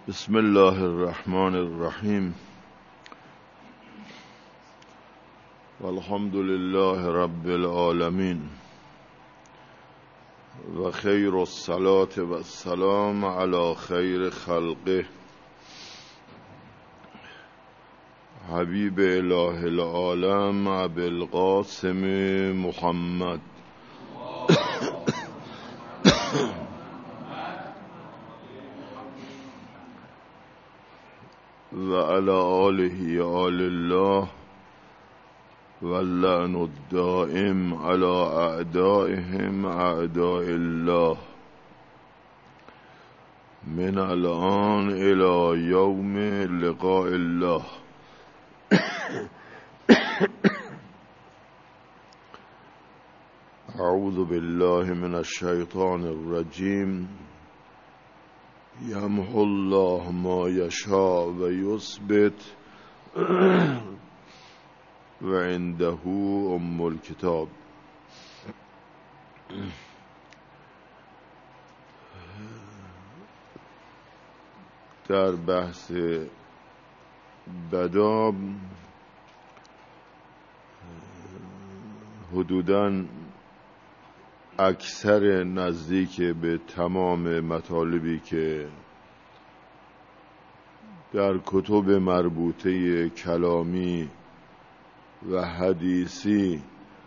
بسم الله الرحمن الرحیم والحمد لله رب العالمین و خیر الصلاة و السلام علی خیر خلقه حبیب اله العالم ابی القاسم محمد و علی آله آل الله واللعن الدائم على اعدائهم اعداء الله من الان الى یوم لقاء الله. اعوذ بالله من الشیطان الرجیم. یمحو الله ما یشاء و یثبت و عنده ام الکتاب. در بحث بدا حدوداً اکثر نزدیک به تمام مطالبی که در کتب مربوطه کلامی و حدیثی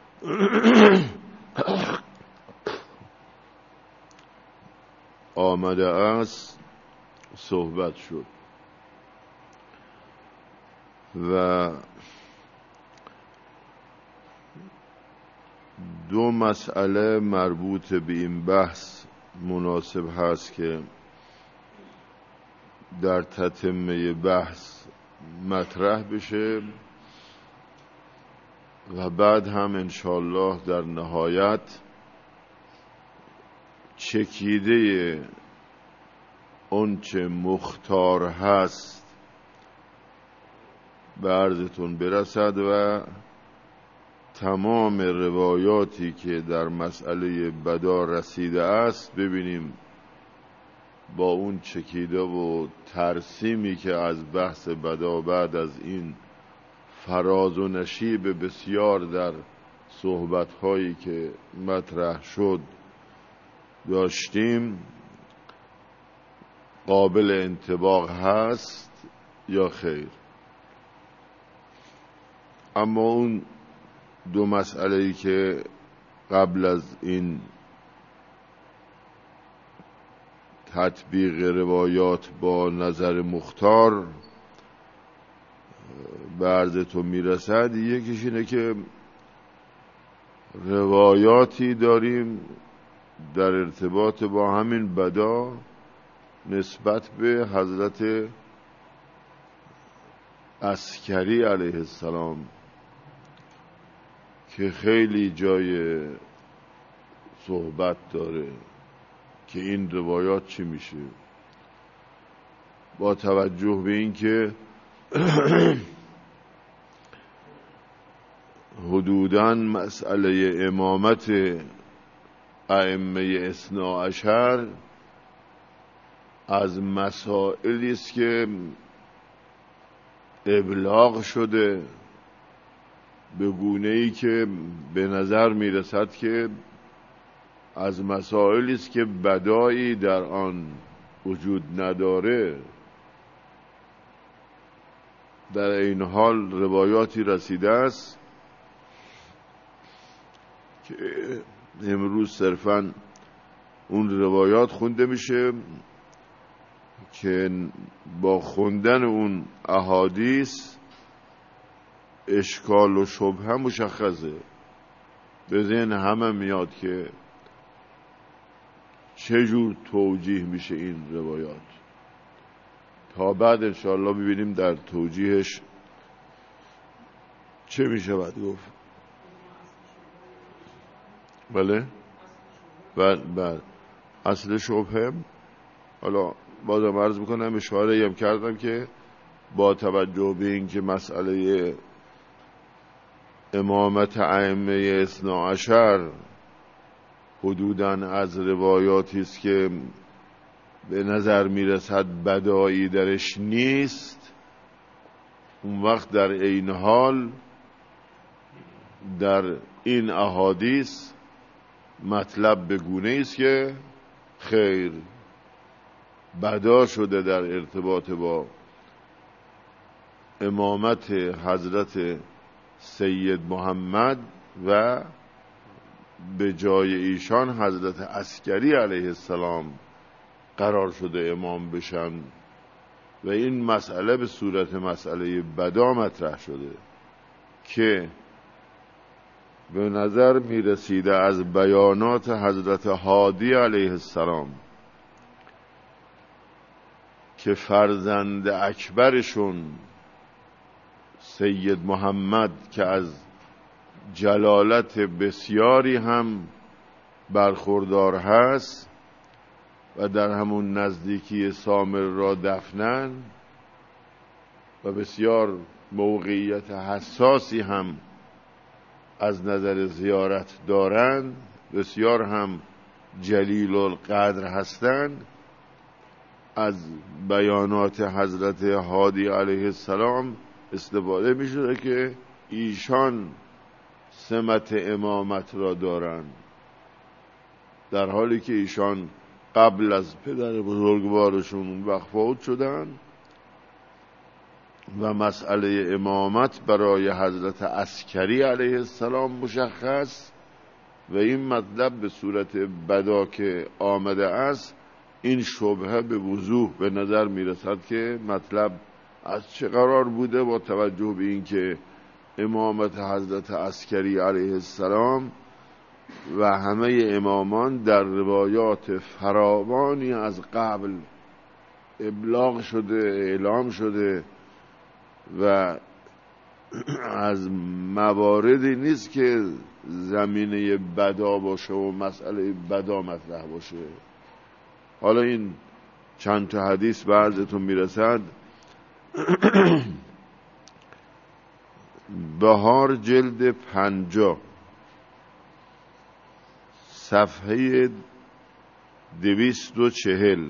آمده است صحبت شد و دو مسئله مربوط به این بحث مناسب هست که در تتمه بحث مطرح بشه و بعد هم انشاءالله در نهایت چکیده اون چه مختار هست به عرضتون برسد و تمام روایاتی که در مسئله بدا رسیده است ببینیم با اون چکیده و ترسیمی که از بحث بدا بعد از این فراز و نشیب بسیار در صحبت‌هایی که مطرح شد داشتیم قابل انطباق هست یا خیر. اما اون دو مسئله‌ای که قبل از این تطبیق روایات با نظر مختار به عرضتون میرسد، یکیش اینه که روایاتی داریم در ارتباط با همین بدا نسبت به حضرت عسکری علیه السلام که خیلی جای صحبت داره که این روایات چی میشه، با توجه به این که حدوداً مسئله امامت ائمه اثنا عشر از مسائلی است که ابلاغ شده به گونه‌ای که به نظر میرسد که از مسائلی است که بدایی در آن وجود نداره. در این حال روایاتی رسیده است که امروز صرفاً اون روایات خونده میشه که با خوندن اون احادیث اشکال و شبهه مشخصه، به ذهن همه میاد که چجور توجیه میشه این روایات. تا بعد انشاءالله ببینیم در توجیهش چه میشه باید گفت. بله بله اصل شبهه. حالا بازم عرض میکنم، اشاره هم کردم که با توجه به این که مسئله امامت ائمه اثنا عشر حدوداً از روایاتی است که به نظر میرسد بدایی درش نیست، اون وقت در این حال در این احادیث مطلب به گونه است که خیر بدا شده در ارتباط با امامت حضرت سید محمد و به جای ایشان حضرت عسکری علیه السلام قرار شده امام بشن و این مسئله به صورت مسئله بدا مطرح شده که به نظر می رسیده از بیانات حضرت هادی علیه السلام که فرزند اکبرشون سید محمد که از جلالت بسیاری هم برخوردار هست و در همون نزدیکی سامر را دفنن و بسیار موقعیت حساسی هم از نظر زیارت دارند، بسیار هم جلیل القدر هستند. از بیانات حضرت هادی علیه السلام استفاده می شده که ایشان سمت امامت را دارند، در حالی که ایشان قبل از پدر بزرگوارشون وقت فوت شدن و مسئله امامت برای حضرت عسکری علیه السلام مشخص و این مطلب به صورت بدا که آمده است، این شبهه به وضوح به نظر میرسد که مطلب از چه قرار بوده با توجه به اینکه امامت حضرت عسکری علیه السلام و همه امامان در روایات فراوانی از قبل ابلاغ شده، اعلام شده و از مواردی نیست که زمینه بدا باشه و مسئله بدا مطرح باشه. حالا این چند تا حدیث به عرضتون میرسد. بهار جلد 50 صفحه 240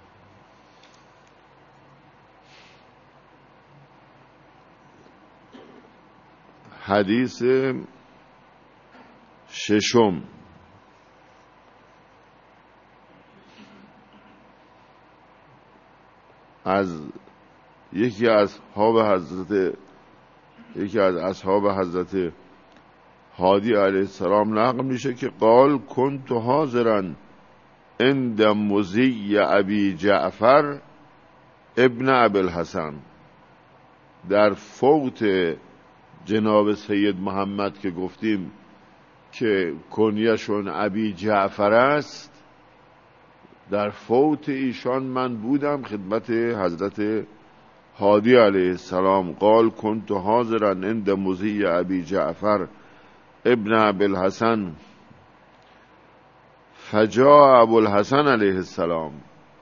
حدیث ششم. از یکی از اصحاب حضرت هادی علیه السلام نقل میشه که قال كنت حاضرا عند مزی ابی جعفر ابن ابی الحسن، در فوت جناب سید محمد که گفتیم که کنیشون ابی جعفر است، در فوت ایشان من بودم خدمت حضرت هادی علیه السلام. قال كنت حاضرا عند مزی ابی جعفر ابن ابی الحسن فجاء ابو الحسن علیه السلام.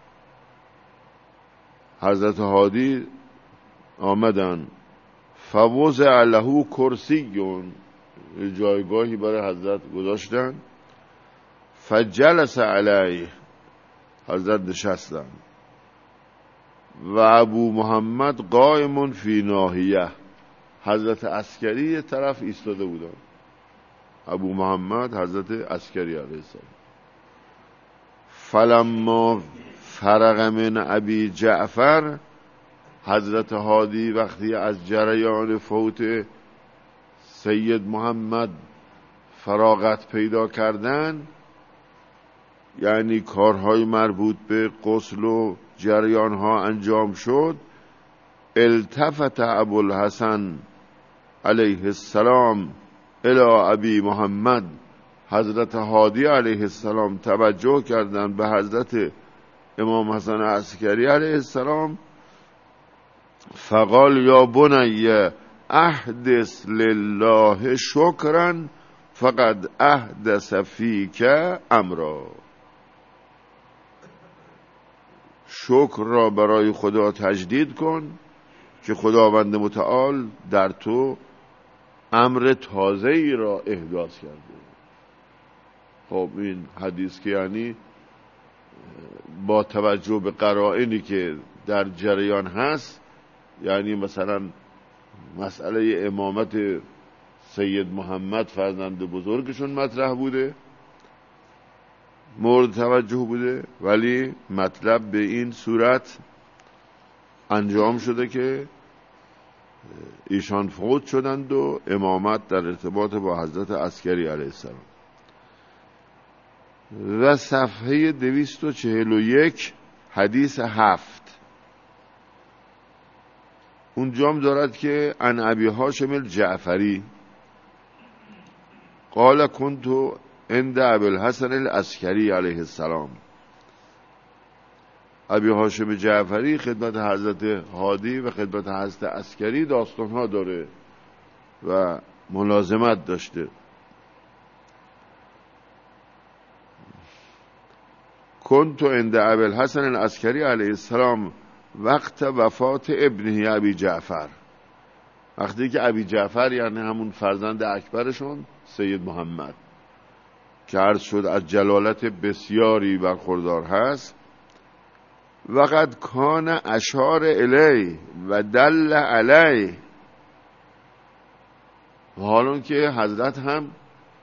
حضرت هادی آمدن فوضع له کرسیون، جایگاهی برای حضرت گذاشتن، فجلس علیه، حضرت نشستن و ابو محمد قائم فی ناحیه، حضرت عسکری یه طرف ایستاده بودن، ابو محمد حضرت عسکری علیه السلام. فلما فرغ من ابی جعفر، حضرت هادی وقتی از جریان فوت سید محمد فراغت پیدا کردن، یعنی کارهای مربوط به غسل و جریانها انجام شد، التفت ابوالحسن علیه السلام الی ابی محمد، حضرت هادی علیه السلام توجه کردند به حضرت امام حسن عسکری علیه السلام. فقال یا بنی احدث لله شکرا فقد احدث فیک امرا، شکر را برای خدا تجدید کن که خداوند متعال در تو امر تازه‌ای را احداث کرده. خب این حدیث که یعنی با توجه به قرائنی که در جریان هست، یعنی مثلا مسئله امامت سید محمد فرزند بزرگشون مطرح بوده، مورد توجه بوده، ولی مطلب به این صورت انجام شده که ایشان فوت شدند و امامت در ارتباط با حضرت عسکری علیه السلام. و صفحه 241 حدیث 7 اونجام دارد که عن ابی هاشم الجعفری قال كنت عند ابی الحسن العسکری علیه السلام. ابی هاشم جعفری خدمت حضرت هادی و خدمت حضرت عسکری داستانها داره و ملازمت داشته. كنت عند ابی الحسن العسکری علیه السلام وقت وفات ابنه ابی جعفر، وقتی که ابی جعفر یعنی همون فرزند اکبرشون سید محمد که عرض شد از جلالت بسیاری برخوردار هست، وقد کان اشار الی و دل علی، حالون که حضرت هم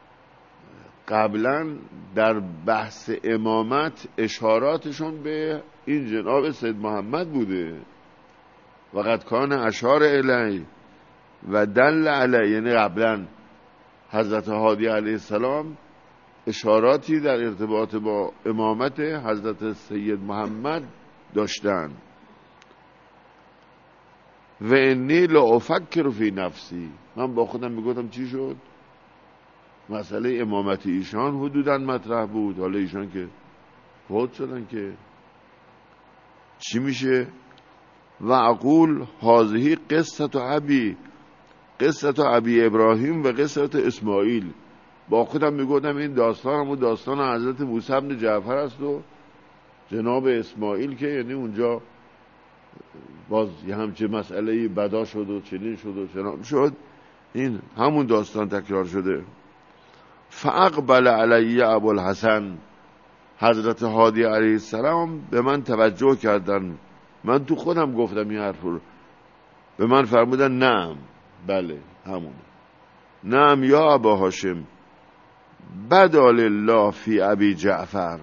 قبلا در بحث امامت اشاراتشون به این جناب سید محمد بوده. وقد کان اشار الی و دل علی، یعنی قبلا حضرت هادی علیه السلام اشاراتی در ارتباط با امامت حضرت سید محمد داشتن. و انی لافکر فی نفسی، من با خودم میگفتم چی شد؟ مسئله امامت ایشان حدوداً مطرح بود، حالا ایشان که فوت شدن که چی میشه؟ و اقول هذه قصه ابی، قصه ابی ابراهیم و قصه اسماعیل. با خودم میگفتم این داستان همون داستان حضرت موسی بن جعفر است و جناب اسماعیل که یعنی اونجا باز یه همچه مسئله بدا شد و چنین شد و چنان شد، این همون داستان تکرار شده. فاقبل علی ابوالحسن، حضرت هادی علیه السلام به من توجه کردن، من تو خودم گفتم این حرف رو، به من فرمودن نعم، بله همونه، نعم یا ابا هاشم بدا لله فی ابی جعفر،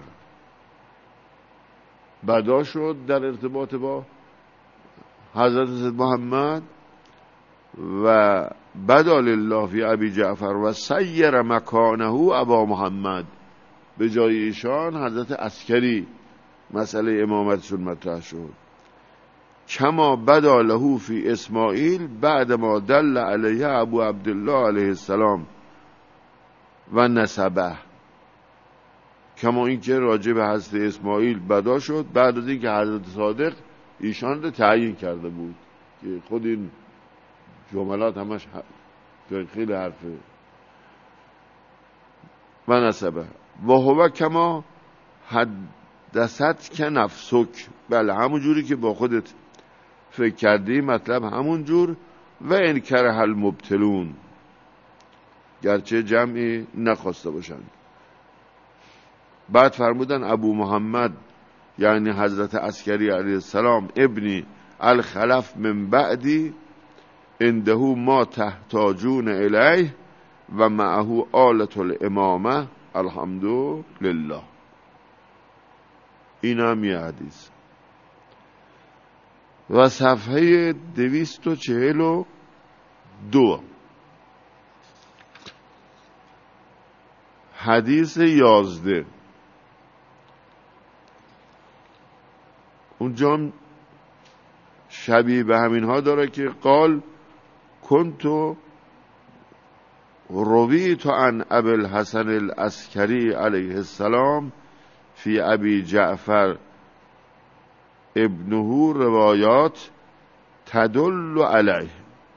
بدا شد در ارتباط با حضرت سید محمد و بدا لله فی ابی جعفر و سیر مکانه ابا محمد، به جای ایشان حضرت عسکری مسئله امامتشون مطرح شد. کما بدا له فی اسماعیل بعد ما دل علیه ابو عبدالله علیه السلام و نسبه، کما این که راجع به حضرت اسماعیل بدا شد بعد از این که حضرت صادق ایشان رو تعیین کرده بود، که خود این جملات همش خیلی حرفه. و نسبه و هو کما حدثت که نفسک، بله همون جوری که با خودت فکر کردی، مطلب همون جور. و انکره المبتلون، گرچه جمعی نخواسته باشند. بعد فرمودن ابو محمد یعنی حضرت عسکری علیه السلام ابنی الخلف من بعدی عنده ما تحتاجون الیه و معه آلة الامامه الحمدلله. این هم یه حدیث. و صفحه 242 حدیث 11 اونجا شبیه به همین ها داره که قال کنتو رویت عن ابی الحسن العسکری علیه السلام فی ابی جعفر ابنه روایات تدل علیه،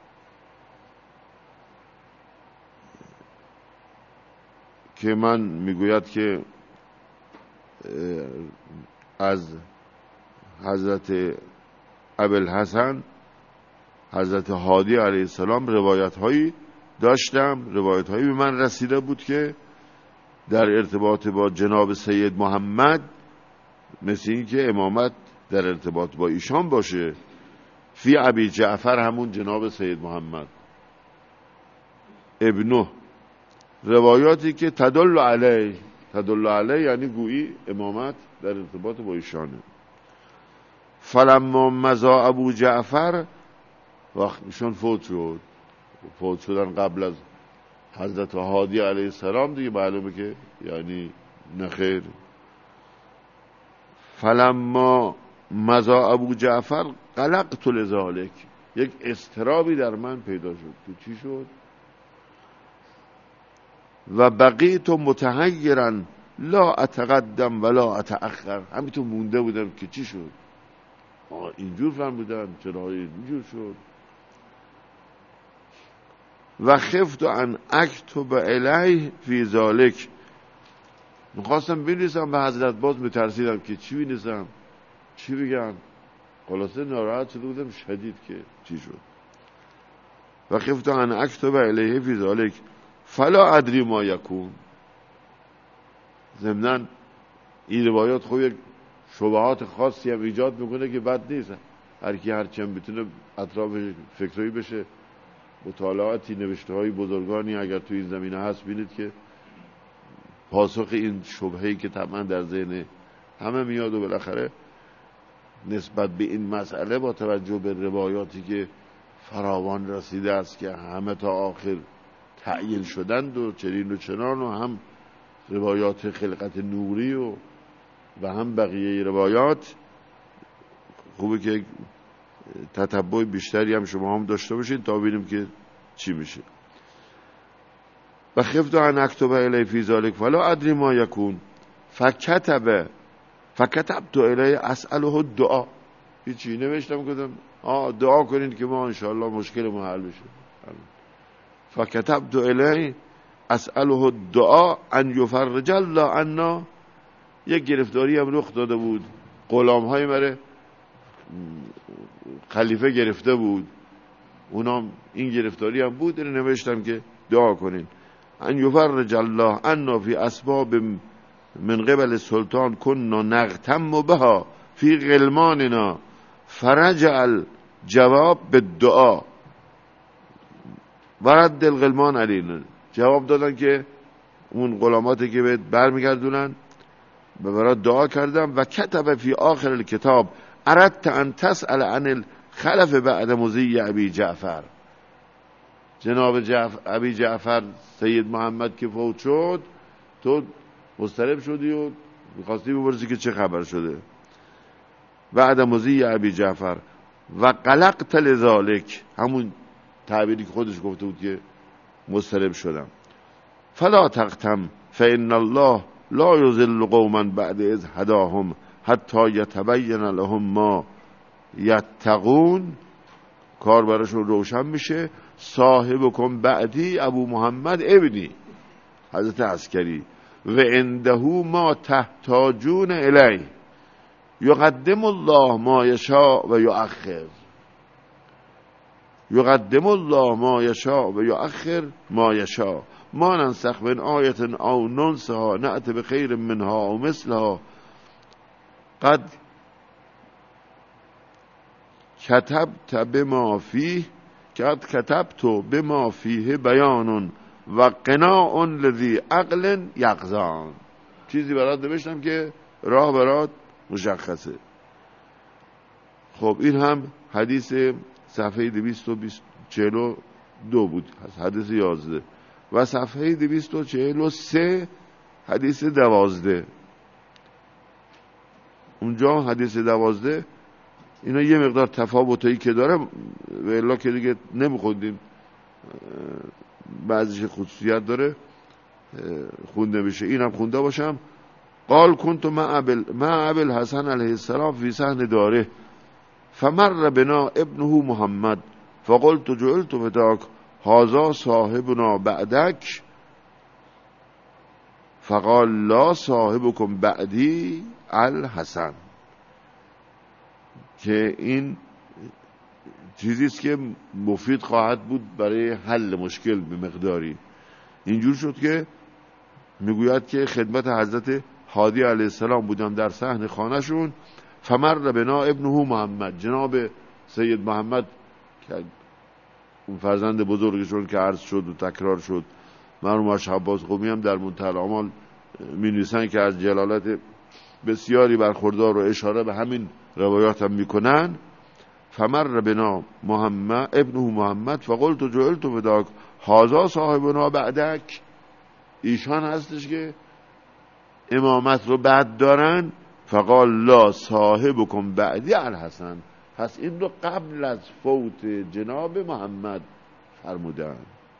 که من میگوید که از حضرت ابوالحسن حضرت هادی علیه السلام روایت هایی داشتم، روایت هایی به من رسیده بود که در ارتباط با جناب سید محمد مثل این که امامت در ارتباط با ایشان باشه. فی ابی جعفر همون جناب سید محمد ابنه، روایاتی که تدل علیه یعنی گویی امامت در ارتباط با ایشانه. فلما مضا ابو جعفر، وقت ایشان فوت شدن قبل از حضرت هادی علیه السلام دیگه، معلومه که یعنی نخیر. فلما مضا ابو جعفر قلقت لذالک، یک اضطرابی در من پیدا شد که چی شد. و بقیت متحیرا لا اتقدم ولا اتأخر، همینطور مونده بودم که چی شد، اینجور فهمیدم چرا اینجور شد. و خفت ان اکتب الیه فی ذالک، میخواستم بنویسم به حضرت، باز میترسیدم که چی بنویسم، چی بگم، خلاصه ناراحت شده بودم شدید که چی شد. و خفت ان اکتب الیه فی ذالک فلا ادری ما یکون. ضمناً این روایات خب یک شبهات خاصی هم ایجاد میکنه که بد نیست، هر کی هر چند بتونه اطراف فکرایی بشه، مطالعاتی نوشته های بزرگانی اگر تو این زمینه هست بینید که پاسخ این شبهه‌ای که طبعا در ذهن همه میاد و بالاخره نسبت به این مسئله با توجه به روایاتی که فراوان رسیده است که همه تا آخر تعیین شدند و چنین و چنان، و هم روایات خلقت نوری و هم بقیه روایات، خوبه که تتبع بیشتری هم شما هم داشته باشین تا ببینیم که چی میشه. و خفت ان اکتب الی فی ذلک فلا ادری ما یکون فکتبت الی اساله الدعاء. هیچی نوشتم گفتم دعا کنین که ما انشاءالله مشکل ما حل بشه. فکتبت الی اساله الدعاء ان یفرج الله عنا. یک گرفتاری هم رخ داده بود، غلام های مره خلیفه گرفته بود، اونام این گرفتاری هم بود، اینو نوشتم که دعا کنین ان یفرج الله عنا فی اسباب من قبل السلطان كنا نغتم بها فی غلماننا فرجع الجواب بالدعاء ورد الغلمان علینا. جواب دادن که اون غلاماتی که بهت برمیگردونن به برات دعا کردم. و کتب فی آخر الکتاب اردت ان تسأل عن الخلف بعد مضی ابی جعفر. جناب ابی جعفر سید محمد که فوت شد، تو مضطرب شدی و میخواستی بپرسی که چه خبر شده بعد مضی ابی جعفر. و قلقت لذالک، همون تعبیری که خودش گفته بود که مضطرب شدم. فلا تغتم فان الله لا یضل قوما بعد اذ هداهم حتی یتبین لهم ما یتقون. کار براشون روشن میشه. صاحبکم بعدی ابو محمد ابنی حضرت عسکری و عنده ما تحتاجون الیه یقدم الله ما یشاء و یؤخر. یقدم الله ما یشاء و یؤخر ما یشاء ما ننسخ من آیت او ننسها نأت بخیر منها او مثلها قد کتبت بما فیه بیان و قناع لذی عقل یقظان. چیزی برات نوشتم که راه برات مشخصه. خب این هم حدیث صفحه 242 بود، حدیث 11 و صفحه 243 حدیث 12. اونجا حدیث 12 اینا یه مقدار تفاوتایی که داره و الا که دیگه نمیخوندیم، بعضیش خصوصیت داره خونده میشه. اینم خونده باشم. قال كنت مع ابي الحسن علیه السلام فی صحن داره فمر بنا ابنه محمد فقلت جعلت فداك هذا صاحبنا بعدك فقال لا صاحبكم بعدی الحسن. که این چیزیست که مفید خواهد بود برای حل مشکل به مقداری. اینجور شد که میگوید که خدمت حضرت هادی علیه السلام بودن در صحن خانهشون، فمر بنا ابنه محمد، جناب سید محمد که اون فرزند بزرگشون که عرض شد و تکرار شد، مرحوم آقا عباس قمی هم در منتهی الاعمال می‌نویسن که از جلالت بسیاری برخوردار و اشاره به همین روایات هم میکنن. فمر بنا محمد ابنه محمد فقلت جعلت فداک هذا صاحبنا بعدک، ایشان هستش که امامت رو بعد دارن. فقال لا صاحبکم بعدی الحسن، پس این رو قبل از فوت جناب محمد فرمودن.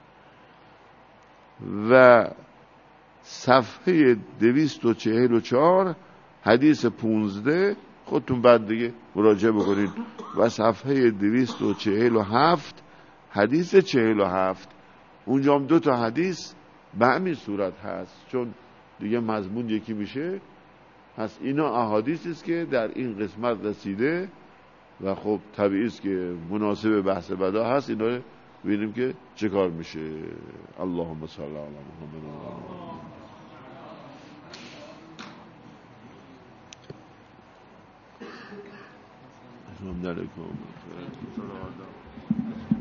و صفحه 244 حدیث 15 خودتون بعد دیگه مراجعه بکنید، و صفحه 247 حدیث 47 اونجا هم 2 تا حدیث به همین صورت هست، چون دیگه مضمون یکی میشه. پس اینا احادیثی است که در این قسمت رسیده و خب طبیعی است که مناسب بحث بدا هست. اینا رو ببینیم که چه کار میشه. اللهم صل علی محمد. السلام علیکم.